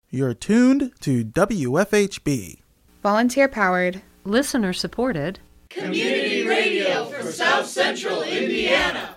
You're tuned to WFHB. Volunteer-powered, listener-supported, community radio for South Central Indiana.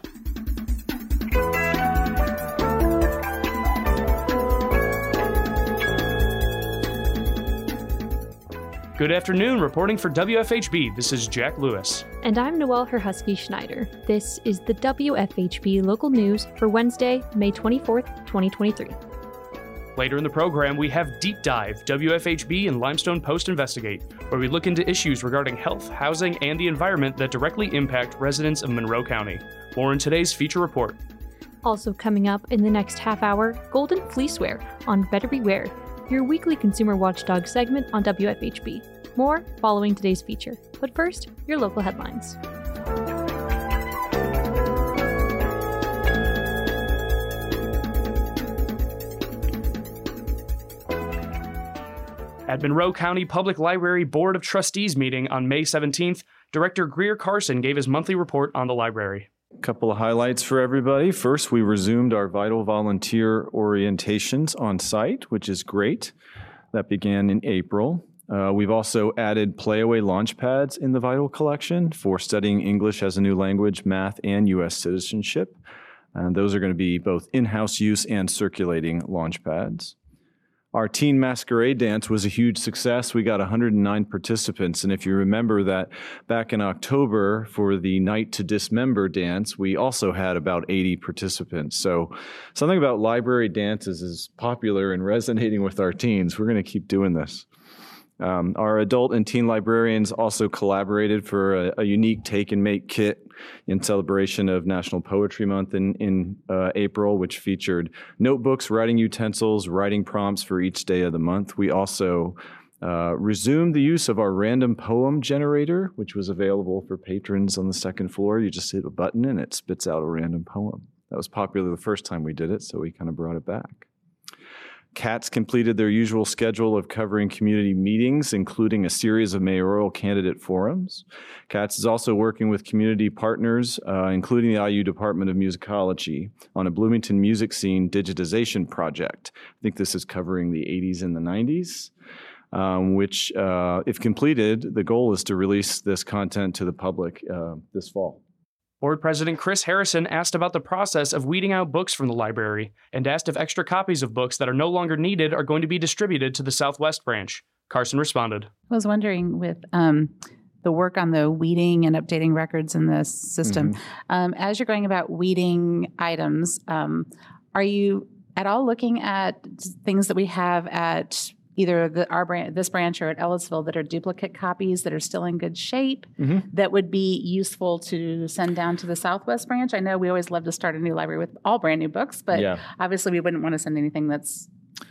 Good afternoon, reporting for WFHB, this is Jack Lewis. And I'm Noelle Herhusky Schneider. This is the WFHB local news for Wednesday, May 24th, 2023. Later in the program, we have Deep Dive, WFHB and Limestone Post Investigate, where we look into issues regarding health, housing, and the environment that directly impact residents of Monroe County. More in today's feature report. Also coming up in the next half hour, Golden Fleeceware on Better Beware, your weekly consumer watchdog segment on WFHB. More following today's feature. But first, your local headlines. At Monroe County Public Library Board of Trustees meeting on May 17th, Director Greer Carson gave his monthly report on the library. A couple of highlights for everybody. First, we resumed our Vital Volunteer orientations on site, which is great. That began in April. We've also added Playaway Launchpads in the Vital collection for studying English as a new language, math, and U.S. citizenship. And those are going to be both in-house use and circulating launchpads. Our Teen Masquerade Dance was a huge success. We got 109 participants. And if you remember that back in October for the Night to Dismember dance, we also had about 80 participants. So something about library dances is popular and resonating with our teens. We're going to keep doing this. Our adult and teen librarians also collaborated for a unique take and make kit in celebration of National Poetry Month in April, which featured notebooks, writing utensils, writing prompts for each day of the month. We also resumed the use of our random poem generator, which was available for patrons on the second floor. You just hit a button and it spits out a random poem. That was popular the first time we did it, so we kind of brought it back. CATS completed their usual schedule of covering community meetings, including a series of mayoral candidate forums. CATS is also working with community partners, including the IU Department of Musicology, on a Bloomington music scene digitization project. I think this is covering the 80s and the 90s, which, if completed, the goal is to release this content to the public this fall. Board President Chris Harrison asked about the process of weeding out books from the library and asked if extra copies of books that are no longer needed are going to be distributed to the Southwest branch. Carson responded. I was wondering with the work on the weeding and updating records in this system, as you're going about weeding items, are you at all looking at things that we have at either this branch or at Ellisville that are duplicate copies that are still in good shape that would be useful to send down to the Southwest branch? I know we always love to start a new library with all brand new books, but obviously we wouldn't want to send anything that's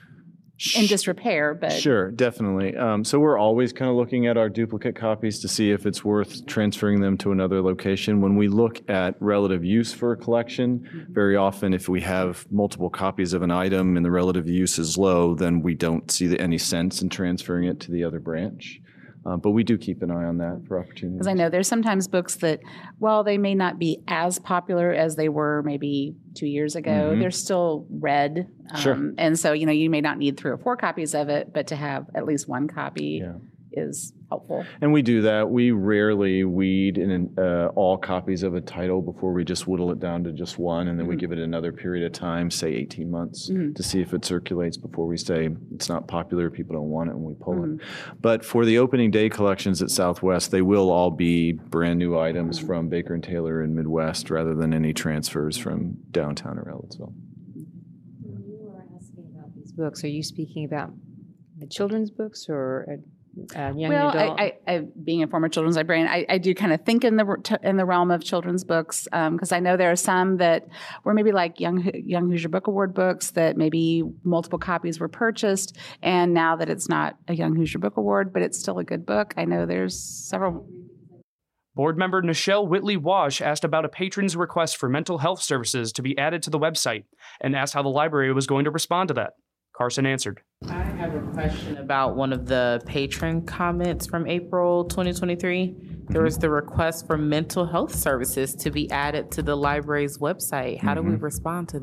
in disrepair. But Sure, definitely. So we're always kind of looking at our duplicate copies to see if it's worth transferring them to another location. When we look at relative use for a collection, very often if we have multiple copies of an item and the relative use is low, then we don't see any sense in transferring it to the other branch. But we do keep an eye on that for opportunities. Because I know there's sometimes books that, while they may not be as popular as they were maybe 2 years ago, they're still read. Sure. And so, you may not need 3 or 4 copies of it, but to have at least one copy is helpful. And we do that. We rarely weed in all copies of a title before we just whittle it down to just one, and then we give it another period of time, say 18 months, to see if it circulates before we say it's not popular, people don't want it, and we pull it. But for the opening day collections at Southwest, they will all be brand new items from Baker and Taylor and Midwest rather than any transfers from downtown or Ellisville. When you are asking about these books, are you speaking about the children's books or young adult? I being a former children's librarian, I do kind of think in the realm of children's books, because I know there are some that were maybe like Young Hoosier Book Award books that maybe multiple copies were purchased, and now that it's not a Young Hoosier Book Award, but it's still a good book. I know there's several. Board member Nichelle Whitley-Wash asked about a patron's request for mental health services to be added to the website and asked how the library was going to respond to that. Carson answered. I have a question about one of the patron comments from April 2023. There was the request for mental health services to be added to the library's website. How do we respond to that?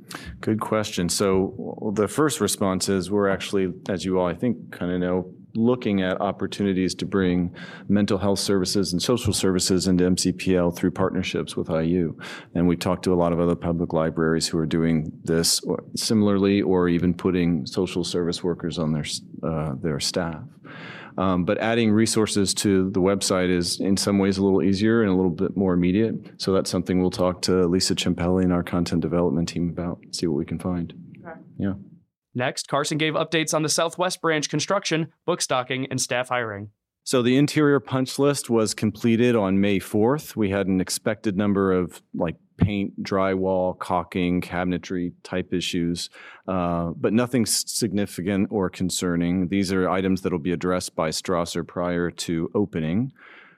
Good question. So the first response is we're actually, as you all I think kind of know, looking at opportunities to bring mental health services and social services into MCPL through partnerships with IU. And we talked to a lot of other public libraries who are doing this similarly, or even putting social service workers on their staff. But adding resources to the website is in some ways a little easier and a little bit more immediate. So that's something we'll talk to Lisa Ciampelli and our content development team about, see what we can find. Okay. Yeah. Next, Carson gave updates on the Southwest Branch construction, book stocking, and staff hiring. So the interior punch list was completed on May 4th. We had an expected number of paint, drywall, caulking, cabinetry type issues, but nothing significant or concerning. These are items that will be addressed by Strasser prior to opening.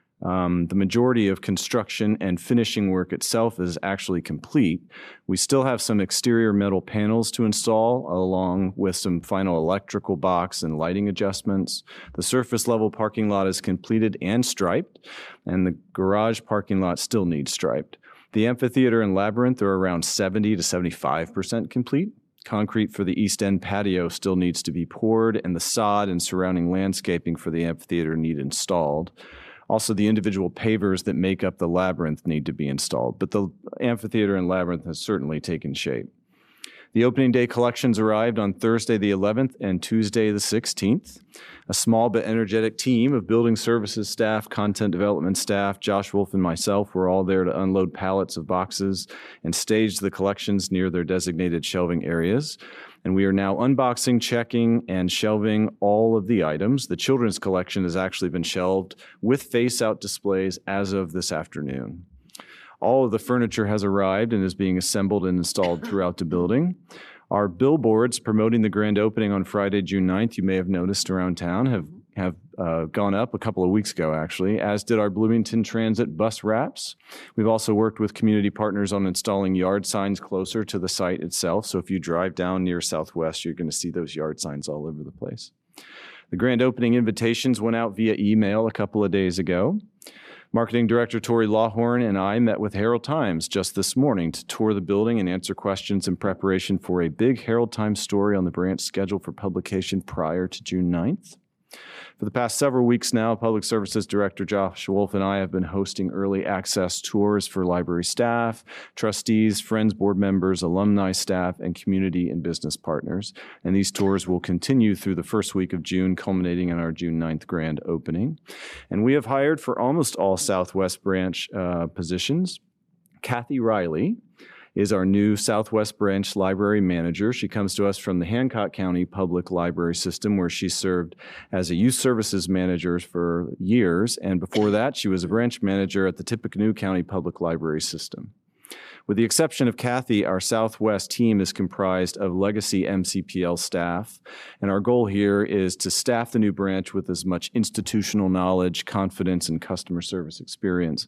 The majority of construction and finishing work itself is actually complete. We still have some exterior metal panels to install, along with some final electrical box and lighting adjustments. The surface level parking lot is completed and striped, and the garage parking lot still needs striped. The amphitheater and labyrinth are around 70 to 75% complete. Concrete for the east end patio still needs to be poured, and the sod and surrounding landscaping for the amphitheater need installed. Also, the individual pavers that make up the labyrinth need to be installed, but the amphitheater and labyrinth has certainly taken shape. The opening day collections arrived on Thursday the 11th and Tuesday the 16th. A small but energetic team of building services staff, content development staff, Josh Wolf and myself were all there to unload pallets of boxes and stage the collections near their designated shelving areas. And we are now unboxing, checking, and shelving all of the items. The children's collection has actually been shelved with face-out displays as of this afternoon. All of the furniture has arrived and is being assembled and installed throughout the building. Our billboards promoting the grand opening on Friday, June 9th, you may have noticed around town, have gone up a couple of weeks ago, actually, as did our Bloomington Transit bus wraps. We've also worked with community partners on installing yard signs closer to the site itself. So if you drive down near Southwest, you're going to see those yard signs all over the place. The grand opening invitations went out via email a couple of days ago. Marketing Director Tori Lawhorn and I met with Herald Times just this morning to tour the building and answer questions in preparation for a big Herald Times story on the branch scheduled for publication prior to June 9th. For the past several weeks now, Public Services Director Josh Wolf and I have been hosting early access tours for library staff, trustees, friends, board members, alumni staff, and community and business partners. And these tours will continue through the first week of June, culminating in our June 9th grand opening. And we have hired for almost all Southwest Branch positions. Kathy Riley is our new Southwest Branch Library Manager. She comes to us from the Hancock County Public Library System, where she served as a Youth Services Manager for years, and before that, she was a branch manager at the Tippecanoe County Public Library System. With the exception of Kathy, our Southwest team is comprised of legacy MCPL staff, and our goal here is to staff the new branch with as much institutional knowledge, confidence, and customer service experience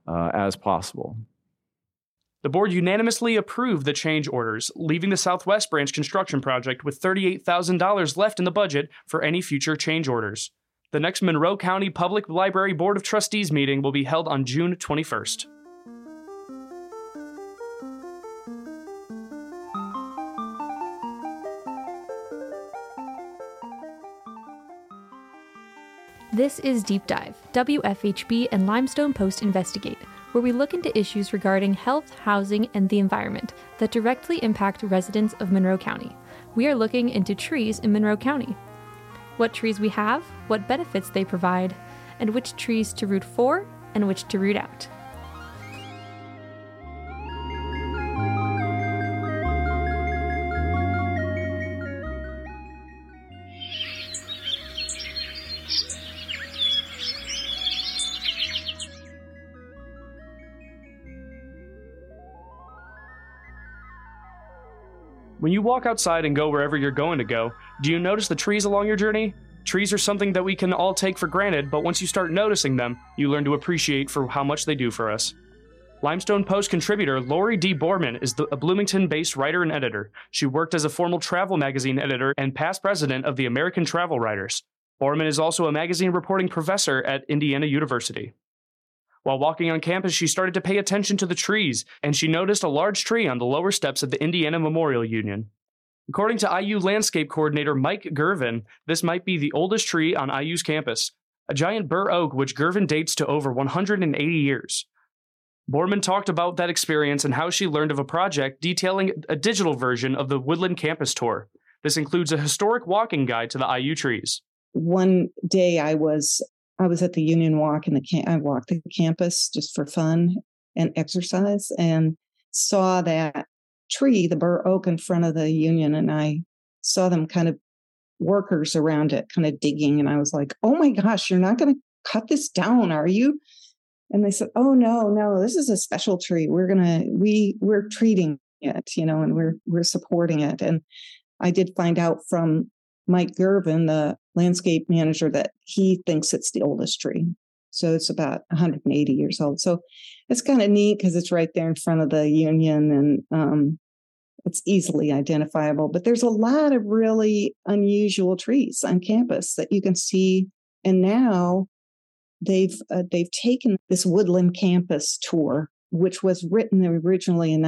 as possible. The board unanimously approved the change orders, leaving the Southwest Branch construction project with $38,000 left in the budget for any future change orders. The next Monroe County Public Library Board of Trustees meeting will be held on June 21st. This is Deep Dive, WFHB and Limestone Post Investigate, where we look into issues regarding health, housing, and the environment that directly impact residents of Monroe County. We are looking into trees in Monroe County. What trees we have, what benefits they provide, and which trees to root for and which to root out. When you walk outside and go wherever you're going to go, do you notice the trees along your journey? Trees are something that we can all take for granted, but once you start noticing them, you learn to appreciate for how much they do for us. Limestone Post contributor Lori D. Borman is a Bloomington-based writer and editor. She worked as a former travel magazine editor and past president of the American Travel Writers. Borman is also a magazine reporting professor at Indiana University. While walking on campus, she started to pay attention to the trees, and she noticed a large tree on the lower steps of the Indiana Memorial Union. According to IU landscape coordinator Mike Gervin, this might be the oldest tree on IU's campus, a giant bur oak which Gervin dates to over 180 years. Borman talked about that experience and how she learned of a project detailing a digital version of the Woodland Campus Tour. This includes a historic walking guide to the IU trees. One day I was at the Union Walk, and I walked the campus just for fun and exercise, and saw that tree, the bur oak, in front of the Union, and I saw them kind of workers around it, kind of digging, and I was like, "Oh my gosh, you're not going to cut this down, are you?" And they said, "Oh no, this is a special tree. We're treating it, and we're supporting it." And I did find out from Mike Gervin, the landscape manager, that he thinks it's the oldest tree. So it's about 180 years old. So it's kind of neat because it's right there in front of the Union, and it's easily identifiable. But there's a lot of really unusual trees on campus that you can see. And now they've taken this Woodland Campus Tour, which was written originally in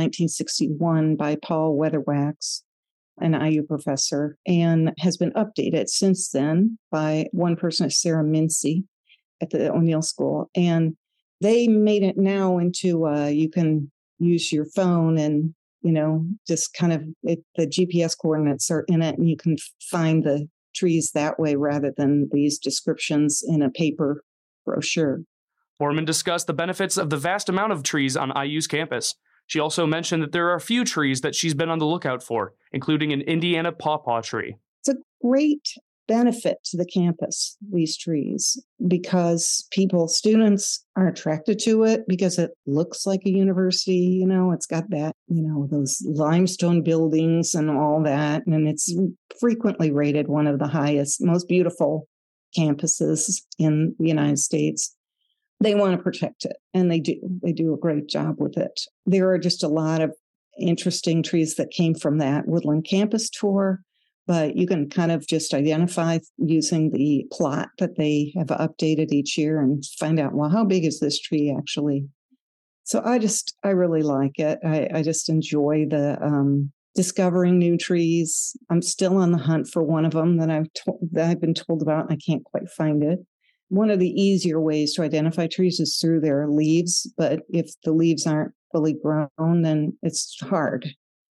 1961 by Paul Weatherwax, an IU professor, and has been updated since then by one person, Sarah Mincy, at the O'Neill School. And they made it now into you can use your phone and, just kind of the GPS coordinates are in it, and you can find the trees that way rather than these descriptions in a paper brochure. Borman discussed the benefits of the vast amount of trees on IU's campus. She also mentioned that there are a few trees that she's been on the lookout for, including an Indiana pawpaw tree. It's a great benefit to the campus, these trees, because students are attracted to it because it looks like a university, it's got that, those limestone buildings and all that. And it's frequently rated one of the highest, most beautiful campuses in the United States. They want to protect it, and they do. They do a great job with it. There are just a lot of interesting trees that came from that Woodland Campus Tour, but you can kind of just identify using the plot that they have updated each year and find out, well, how big is this tree actually? So I really like it. I just enjoy the discovering new trees. I'm still on the hunt for one of them that I've been told about, and I can't quite find it. One of the easier ways to identify trees is through their leaves, but if the leaves aren't fully grown, then it's hard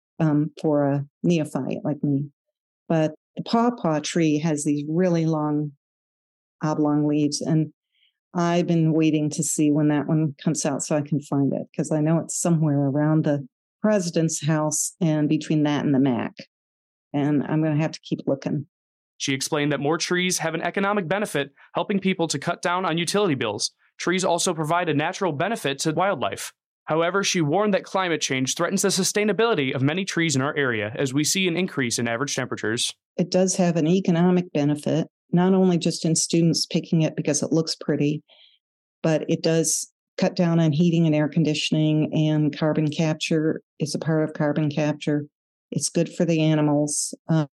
for a neophyte like me. But the pawpaw tree has these really long, oblong leaves, and I've been waiting to see when that one comes out so I can find it, because I know it's somewhere around the president's house and between that and the MAC, and I'm going to have to keep looking. She explained that more trees have an economic benefit, helping people to cut down on utility bills. Trees also provide a natural benefit to wildlife. However, she warned that climate change threatens the sustainability of many trees in our area as we see an increase in average temperatures. It does have an economic benefit, not only just in students picking it because it looks pretty, but it does cut down on heating and air conditioning, and carbon capture is a part of carbon capture. It's good for the animals.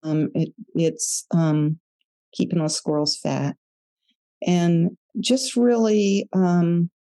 It's keeping those squirrels fat, and just really and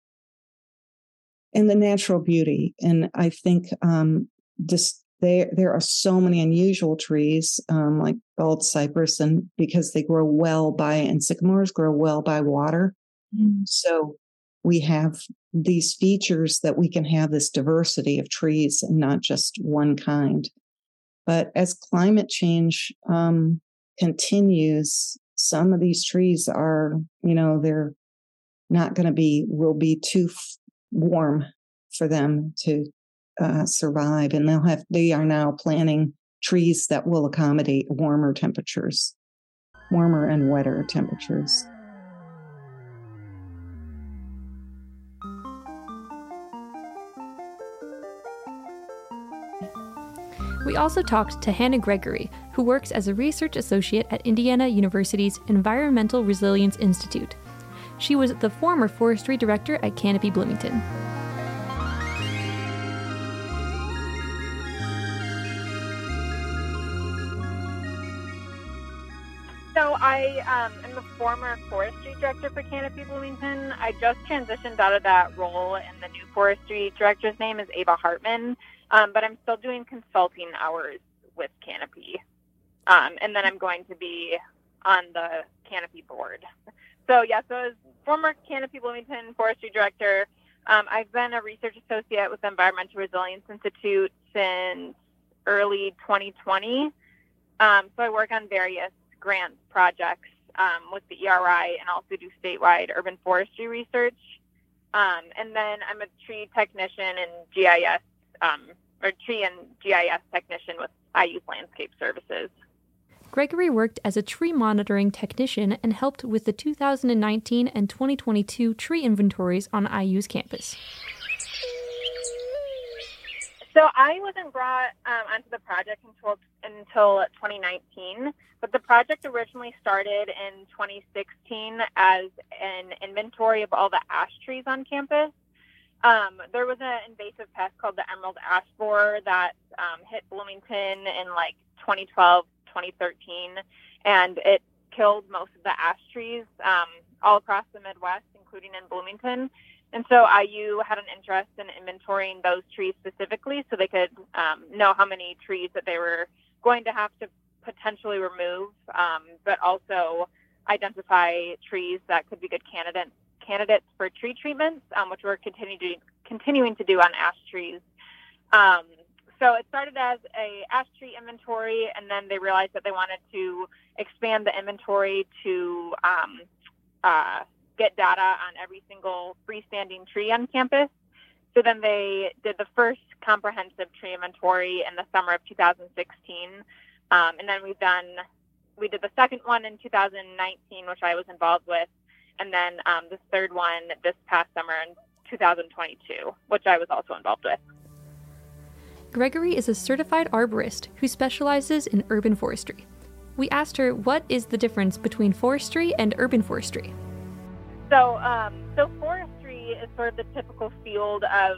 the natural beauty. And I think there are so many unusual trees like bald cypress, and because they grow well by, and sycamores grow well by water. So we have these features that we can have this diversity of trees and not just one kind. But as climate change continues, some of these trees are, they're not going to will be too warm for them to survive. And they are now planting trees that will accommodate warmer and wetter temperatures. We also talked to Hannah Gregory, who works as a research associate at Indiana University's Environmental Resilience Institute. She was the former forestry director at Canopy Bloomington. So I am the former forestry director for Canopy Bloomington. I just transitioned out of that role, and the new forestry director's name is Ava Hartman. But I'm still doing consulting hours with Canopy. And then I'm going to be on the Canopy board. So as former Canopy Bloomington forestry director, I've been a research associate with the Environmental Resilience Institute since early 2020. So I work on various grant projects with the ERI and also do statewide urban forestry research. And then I'm a tree technician and GIS, or tree and GIS technician with IU's Landscape Services. Gregory worked as a tree monitoring technician and helped with the 2019 and 2022 tree inventories on IU's campus. So I wasn't brought onto the project until 2019, but the project originally started in 2016 as an inventory of all the ash trees on campus. There was an invasive pest called the emerald ash borer that hit Bloomington in 2012, 2013, and it killed most of the ash trees all across the Midwest, including in Bloomington. And so IU had an interest in inventorying those trees specifically so they could know how many trees that they were going to have to potentially remove, but also identify trees that could be good candidates for tree treatments, which we're continuing to do on ash trees. So it started as a ash tree inventory, and then they realized that they wanted to expand the inventory to get data on every single freestanding tree on campus. So then they did the first comprehensive tree inventory in the summer of 2016. And then we did the second one in 2019, which I was involved with. And then the third one this past summer in 2022, which I was also involved with. Gregory is a certified arborist who specializes in urban forestry. We asked her what is the difference between forestry and urban forestry. So forestry is sort of the typical field of,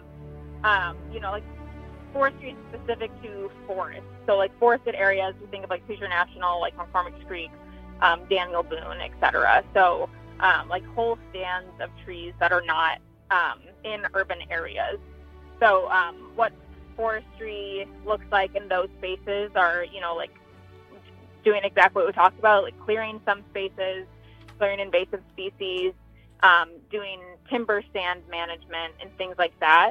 forestry is specific to forests. So forested areas, we think of Hoosier National, McCormick's Creek, Daniel Boone, etc. So whole stands of trees that are not in urban areas. So what forestry looks like in those spaces are, doing exactly what we talked about, clearing some spaces, clearing invasive species, doing timber stand management and things like that.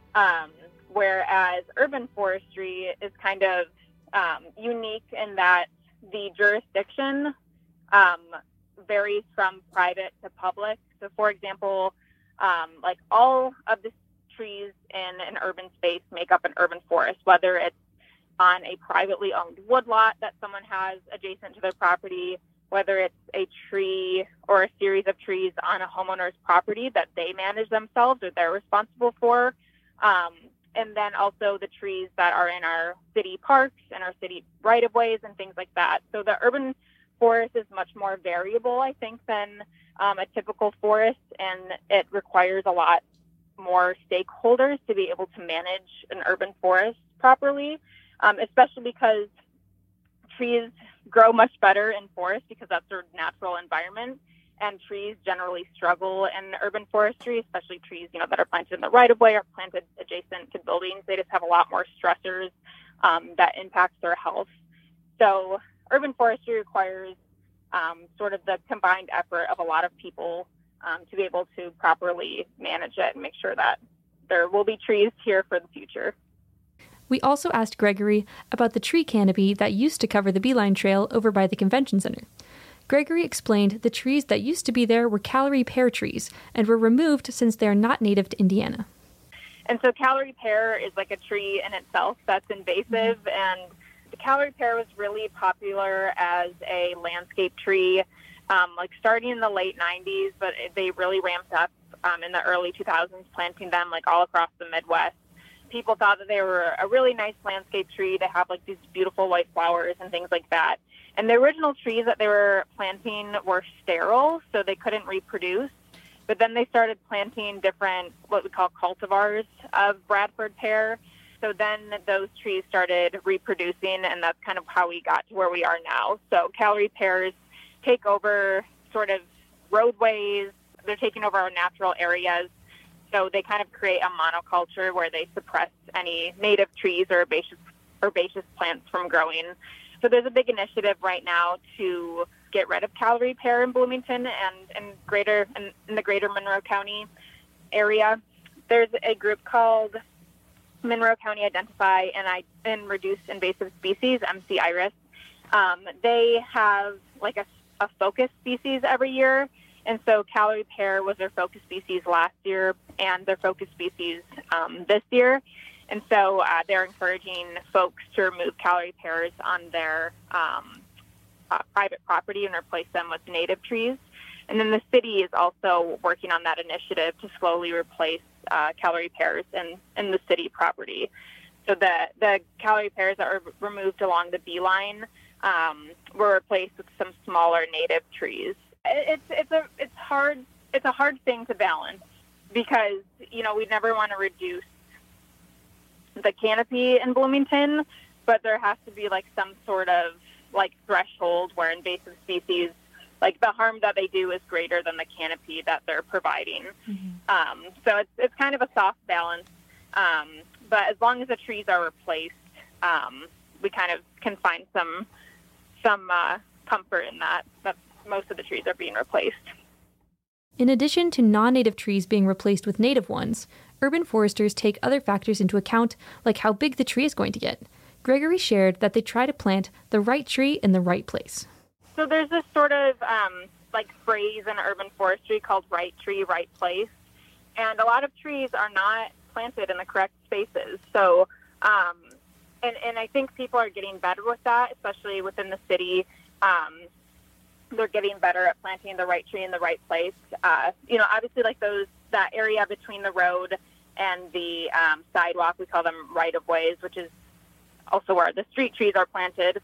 Whereas urban forestry is kind of unique in that the jurisdiction varies from private to public. So, for example, all of the trees in an urban space make up an urban forest, whether it's on a privately owned woodlot that someone has adjacent to their property, whether it's a tree or a series of trees on a homeowner's property that they manage themselves or they're responsible for. And then also the trees that are in our city parks and our city right-of-ways and things like that. So the urban forest is much more variable, I think, than a typical forest, and it requires a lot more stakeholders to be able to manage an urban forest properly, especially because trees grow much better in forests because that's their natural environment, and trees generally struggle in urban forestry, especially trees that are planted in the right-of-way or planted adjacent to buildings. They just have a lot more stressors that impact their health. So urban forestry requires sort of the combined effort of a lot of people to be able to properly manage it and make sure that there will be trees here for the future. We also asked Gregory about the tree canopy that used to cover the Beeline Trail over by the convention center. Gregory explained the trees that used to be there were Callery pear trees and were removed since they are not native to Indiana. And so Callery pear is like a tree in itself that's invasive, and the Callery pear was really popular as a landscape tree, starting in the late 90s, but they really ramped up in the early 2000s, planting them all across the Midwest. People thought that they were a really nice landscape tree to have these beautiful white flowers and things like that. And the original trees that they were planting were sterile, so they couldn't reproduce. But then they started planting different, what we call cultivars of Bradford pear. So then those trees started reproducing, and that's kind of how we got to where we are now. So Callery pears take over sort of roadways. They're taking over our natural areas. So they kind of create a monoculture where they suppress any native trees or herbaceous plants from growing. So there's a big initiative right now to get rid of calorie pear in Bloomington and in the greater Monroe County area. There's a group called Monroe County Identify and Reduce Invasive Species, MC-IRIS. They have like a focus species every year. And so calorie pear was their focus species last year and their focus species this year. And so they're encouraging folks to remove calorie pears on their private property and replace them with native trees. And then the city is also working on that initiative to slowly replace calorie pears in the city property. So the calorie pears that were removed along the beeline were replaced with some smaller native trees. It's a hard thing to balance because, you know, we never want to reduce the canopy in Bloomington, but there has to be like some sort of like threshold where invasive species, like the harm that they do is greater than the canopy that they're providing. Mm-hmm. So it's kind of a soft balance. But as long as the trees are replaced, we kind of can find some comfort in that most of the trees are being replaced. In addition to non-native trees being replaced with native ones, urban foresters take other factors into account, like how big the tree is going to get. Gregory shared that they try to plant the right tree in the right place. So there's this sort of like phrase in urban forestry called right tree, right place. And a lot of trees are not planted in the correct spaces. So, and I think people are getting better with that, especially within the city. They're getting better at planting the right tree in the right place. You know, obviously like that area between the road and the sidewalk, we call them right-of-ways, which is also where the street trees are planted.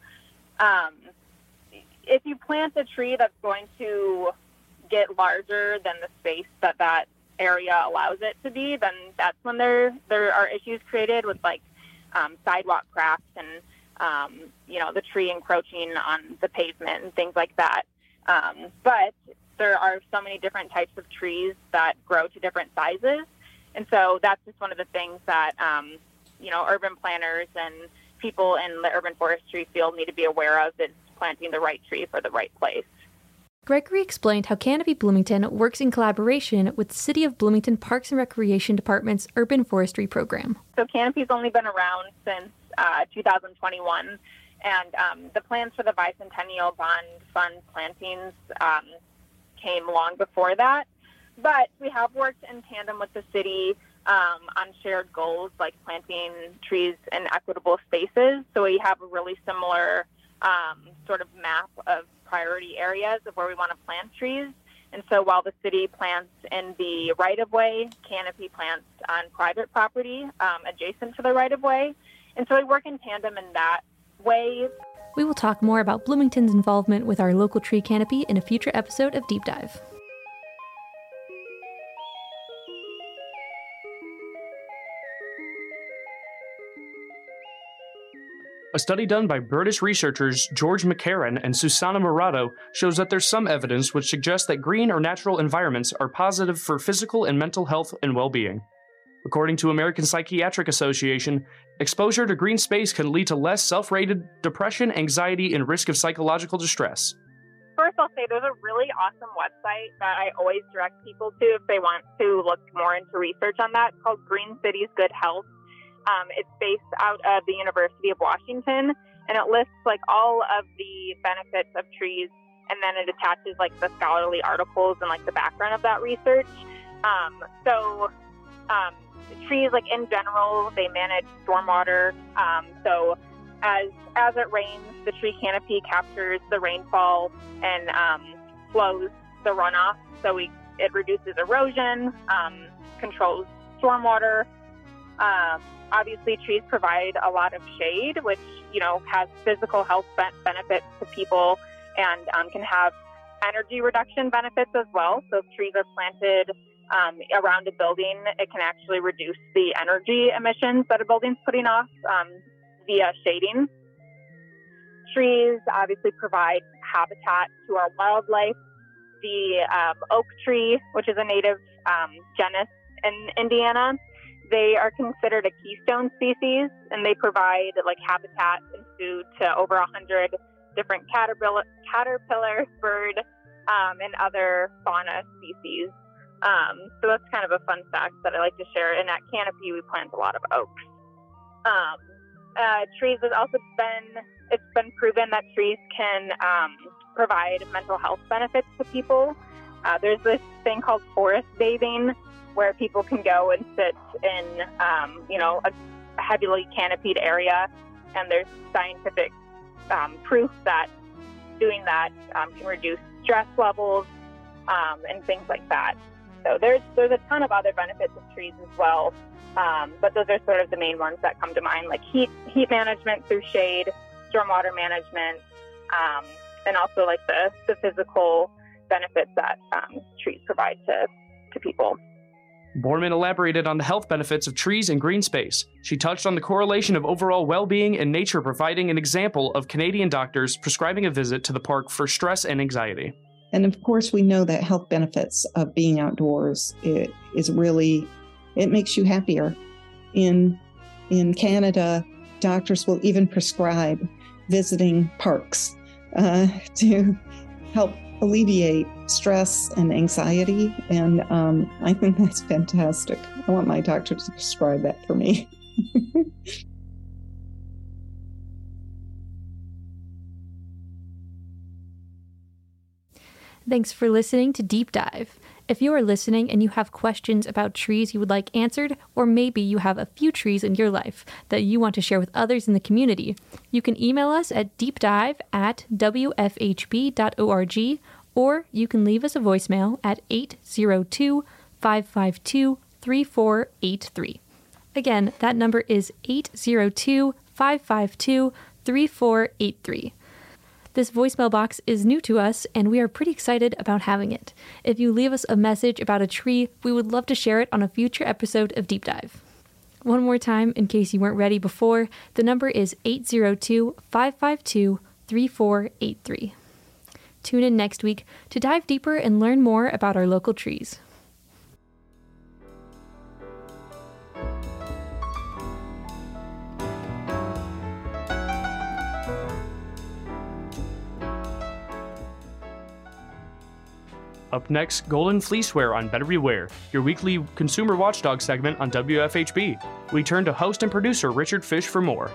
If you plant a tree that's going to get larger than the space that area allows it to be, then that's when there are issues created with like sidewalk cracks and, you know, the tree encroaching on the pavement and things like that. But there are so many different types of trees that grow to different sizes. And so that's just one of the things that, you know, urban planners and people in the urban forestry field need to be aware of, is planting the right tree for the right place. Gregory explained how Canopy Bloomington works in collaboration with the City of Bloomington Parks and Recreation Department's Urban Forestry Program. So Canopy's only been around since 2021, and the plans for the Bicentennial Bond Fund plantings came long before that. But we have worked in tandem with the city on shared goals like planting trees in equitable spaces. So we have a really similar sort of map of priority areas of where we want to plant trees. And so while the city plants in the right-of-way, Canopy plants on private property adjacent to the right-of-way. And so we work in tandem in that way. We will talk more about Bloomington's involvement with our local tree canopy in a future episode of Deep Dive. A study done by British researchers George McCarran and Susanna Murado shows that there's some evidence which suggests that green or natural environments are positive for physical and mental health and well-being. According to American Psychiatric Association, exposure to green space can lead to less self-rated depression, anxiety, and risk of psychological distress. First, I'll say there's a really awesome website that I always direct people to if they want to look more into research on that, called Green Cities Good Health. It's based out of the University of Washington, and it lists like all of the benefits of trees, and then it attaches like the scholarly articles and like the background of that research. Trees, like in general, they manage stormwater. So as it rains, the tree canopy captures the rainfall and flows the runoff. So it reduces erosion, controls stormwater. Obviously, trees provide a lot of shade, which, you know, has physical health benefits to people and can have energy reduction benefits as well. So if trees are planted around a building, it can actually reduce the energy emissions that a building's putting off via shading. Trees obviously provide habitat to our wildlife. The oak tree, which is a native genus in Indiana, they are considered a keystone species, and they provide like habitat and food to over 100 different caterpillar, bird, and other fauna species. So that's kind of a fun fact that I like to share. And at Canopy, we plant a lot of oaks. Trees has also it's been proven that trees can provide mental health benefits to people. There's this thing called forest bathing, where people can go and sit in, a heavily canopied area, and there's scientific proof that doing that can reduce stress levels and things like that. So there's a ton of other benefits of trees as well, but those are sort of the main ones that come to mind, like heat management through shade, stormwater management, and also like the physical benefits that trees provide to people. Borman elaborated on the health benefits of trees and green space. She touched on the correlation of overall well-being and nature, providing an example of Canadian doctors prescribing a visit to the park for stress and anxiety. And of course, we know that health benefits of being outdoors it makes you happier. In Canada, doctors will even prescribe visiting parks to help alleviate stress and anxiety. And I think that's fantastic. I want my doctor to prescribe that for me. Thanks for listening to Deep Dive. If you are listening and you have questions about trees you would like answered, or maybe you have a few trees in your life that you want to share with others in the community, you can email us at deepdive@wfhb.org, or you can leave us a voicemail at 802-552-3483. Again, that number is 802-552-3483. This voicemail box is new to us, and we are pretty excited about having it. If you leave us a message about a tree, we would love to share it on a future episode of Deep Dive. One more time, in case you weren't ready before, the number is 802-552-3483. Tune in next week to dive deeper and learn more about our local trees. Up next, Golden Fleeceware on Better Beware, your weekly consumer watchdog segment on WFHB. We turn to host and producer Richard Fish for more.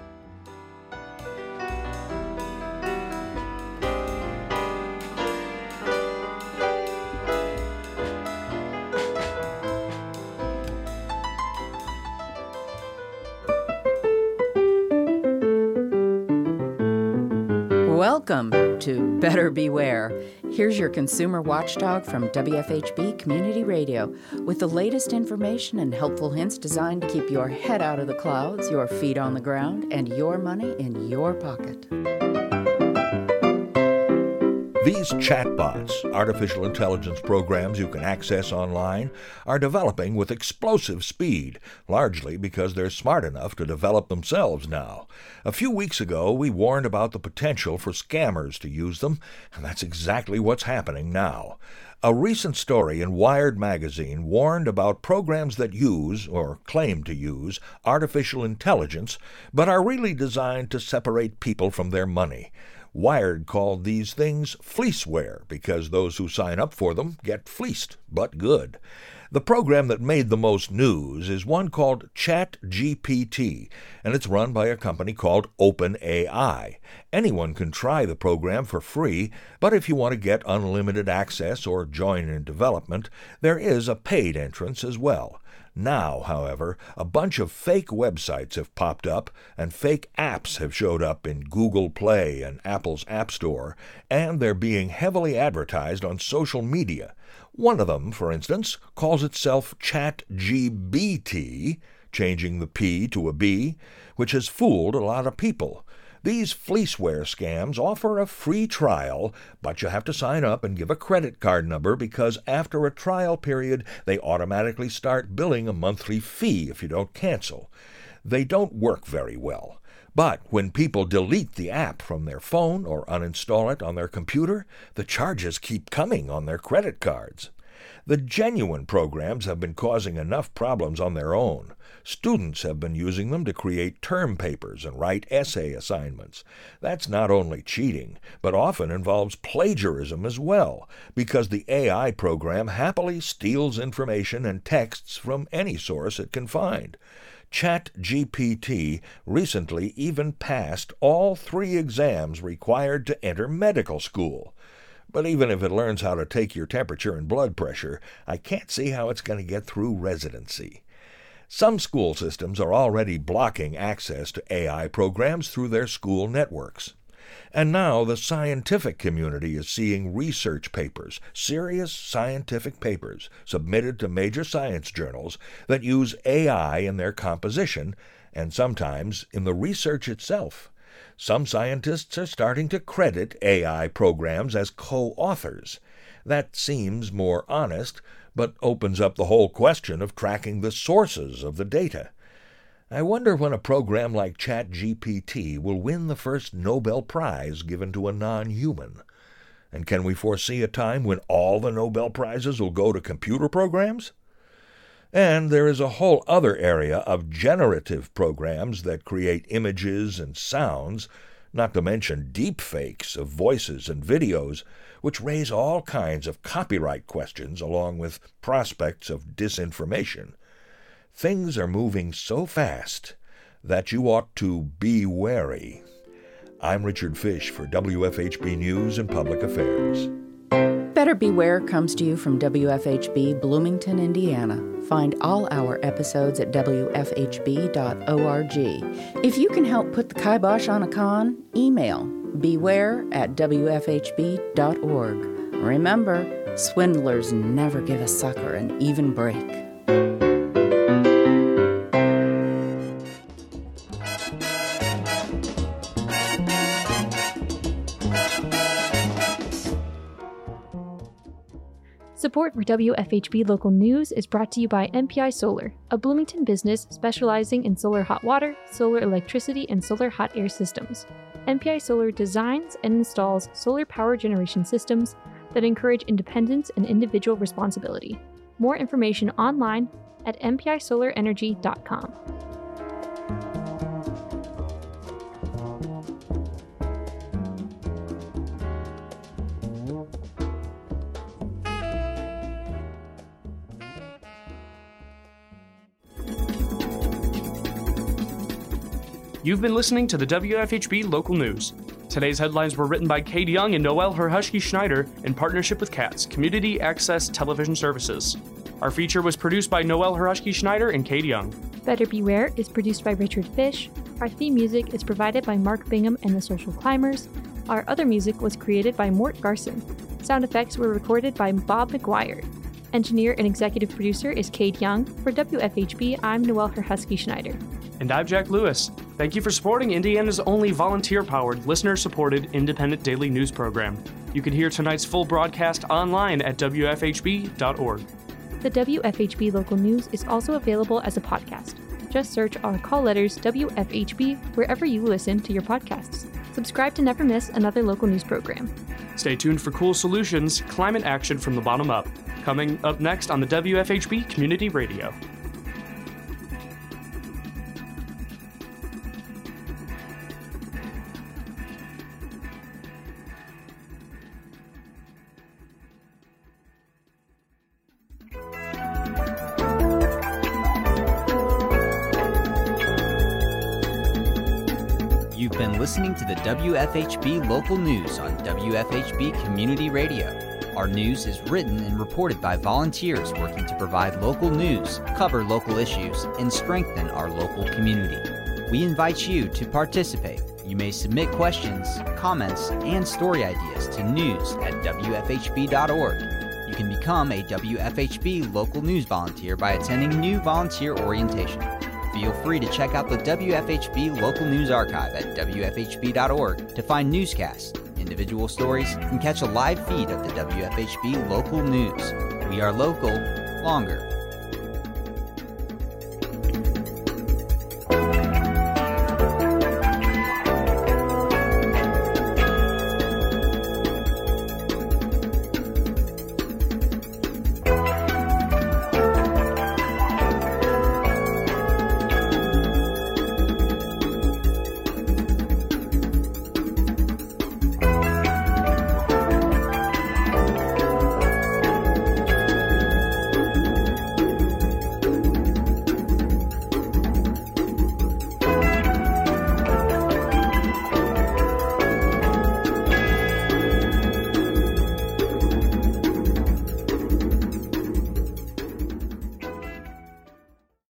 Welcome to Better Beware. Here's your consumer watchdog from WFHB Community Radio with the latest information and helpful hints designed to keep your head out of the clouds, your feet on the ground, and your money in your pocket. These chatbots, artificial intelligence programs you can access online, are developing with explosive speed, largely because they're smart enough to develop themselves now. A few weeks ago, we warned about the potential for scammers to use them, and that's exactly what's happening now. A recent story in Wired magazine warned about programs that use, or claim to use, artificial intelligence, but are really designed to separate people from their money. Wired called these things fleeceware because those who sign up for them get fleeced, but good. The program that made the most news is one called ChatGPT, and it's run by a company called OpenAI. Anyone can try the program for free, but if you want to get unlimited access or join in development, there is a paid entrance as well. Now, however, a bunch of fake websites have popped up, and fake apps have showed up in Google Play and Apple's App Store, and they're being heavily advertised on social media. One of them, for instance, calls itself ChatGBT, changing the P to a B, which has fooled a lot of people. These fleeceware scams offer a free trial, but you have to sign up and give a credit card number because after a trial period, they automatically start billing a monthly fee if you don't cancel. They don't work very well. But when people delete the app from their phone or uninstall it on their computer, the charges keep coming on their credit cards. The genuine programs have been causing enough problems on their own. Students have been using them to create term papers and write essay assignments. That's not only cheating, but often involves plagiarism as well, because the AI program happily steals information and texts from any source it can find. ChatGPT recently even passed all 3 exams required to enter medical school. But even if it learns how to take your temperature and blood pressure, I can't see how it's going to get through residency. Some school systems are already blocking access to AI programs through their school networks. And now the scientific community is seeing research papers, serious scientific papers, submitted to major science journals that use AI in their composition and sometimes in the research itself. Some scientists are starting to credit AI programs as co-authors. That seems more honest, but opens up the whole question of tracking the sources of the data. I wonder when a program like ChatGPT will win the first Nobel Prize given to a non-human. And can we foresee a time when all the Nobel Prizes will go to computer programs? And there is a whole other area of generative programs that create images and sounds, not to mention deep fakes of voices and videos, which raise all kinds of copyright questions along with prospects of disinformation. Things are moving so fast that you ought to be wary. I'm Richard Fish for WFHB News and Public Affairs. Better Beware comes to you from WFHB Bloomington, Indiana. Find all our episodes at WFHB.org. If you can help put the kibosh on a con, email beware@WFHB.org. Remember, swindlers never give a sucker an even break. Support for WFHB Local News is brought to you by MPI Solar, a Bloomington business specializing in solar hot water, solar electricity, and solar hot air systems. MPI Solar designs and installs solar power generation systems that encourage independence and individual responsibility. More information online at mpisolarenergy.com. You've been listening to the WFHB Local News. Today's headlines were written by Cade Young and Noelle Herhusky-Schneider in partnership with CATS, Community Access Television Services. Our feature was produced by Noelle Herhusky-Schneider and Cade Young. Better Beware is produced by Richard Fish. Our theme music is provided by Mark Bingham and the Social Climbers. Our other music was created by Mort Garson. Sound effects were recorded by Bob McGuire. Engineer and executive producer is Cade Young. For WFHB, I'm Noelle Herhusky-Schneider. And I'm Jack Lewis. Thank you for supporting Indiana's only volunteer-powered, listener-supported, independent daily news program. You can hear tonight's full broadcast online at WFHB.org. The WFHB Local News is also available as a podcast. Just search our call letters WFHB wherever you listen to your podcasts. Subscribe to never miss another local news program. Stay tuned for cool solutions, climate action from the bottom up. Coming up next on the WFHB Community Radio. You've been listening to the WFHB Local News on WFHB Community Radio. Our news is written and reported by volunteers working to provide local news, cover local issues, and strengthen our local community. We invite you to participate. You may submit questions, comments, and story ideas to news@WFHB.org. You can become a WFHB Local News volunteer by attending new volunteer orientation. Feel free to check out the WFHB Local News Archive at WFHB.org to find newscasts, individual stories, and catch a live feed of the WFHB Local News. We are local, longer,